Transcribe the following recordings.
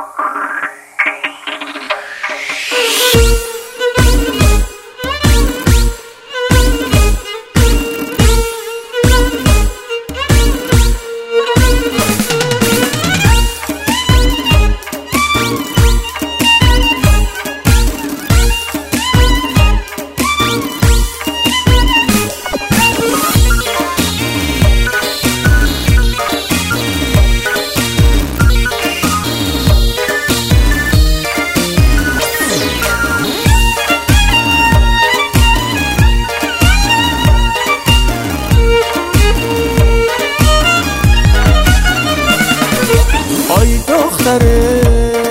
دختره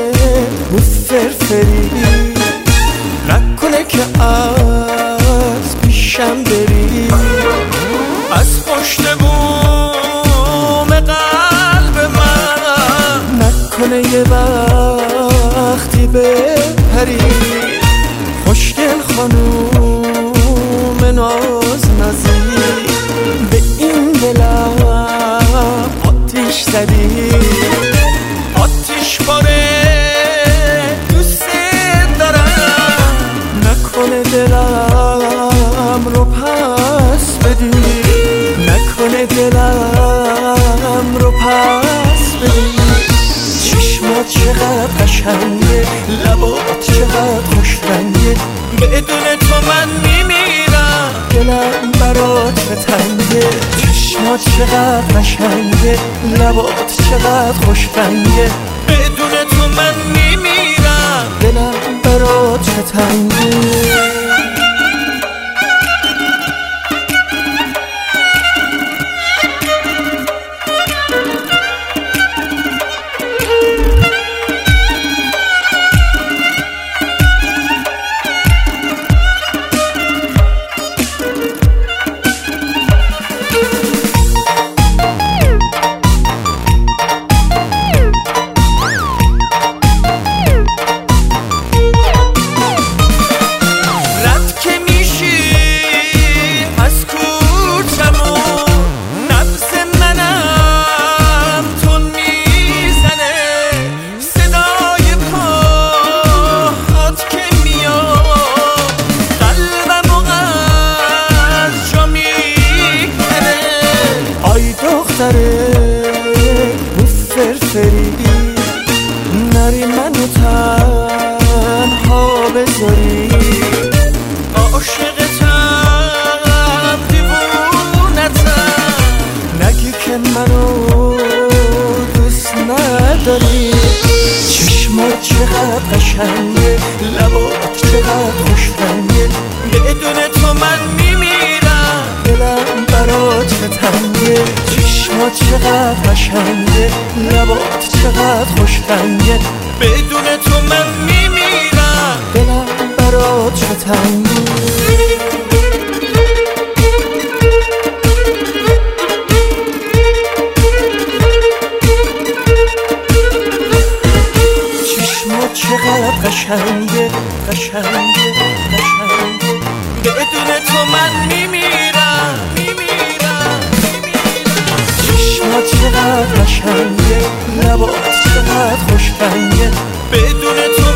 فرفری نکنه که از پیشم بری، از پشت بوم قلب من نکنه یه وقتی بپری. خوشگل خانوم ناز نزی، به این دلم آتیش زدی، آتیش باره دوست دارم، نکنه دلم رو پس بدی، نکنه دلم رو پس بدی. چشمات چقدر قشنگه، لبات چقدر خوش رنگه، بدون تو من میمیرم، دلم برات تنگه. چشمات چقدر قشنگه، لبات چقدر خوش رنگه، بدون تو من میمیرم، دلم برات تنگه. دختره فرفری نری منو تنها بذاری، عاشقتم دیوونتم، نگی که منو دوست نداری. چشمات چقدر قشنگه، لبات چقدر خوش رنگه، بدون تو من میمیرم، دلم برات تنگه. چشمات چقدر قشنگه، لبات چقدر خوش رنگه، بدون تو من میمیرم، دلم برات تنگه. چقدر قشنگه قشنگه قشنگه، بدون تو من میمیرم میمیرم میمیرم. چشمات چقدر قشنگه، لبات چقدر خوش رنگه، بدون تو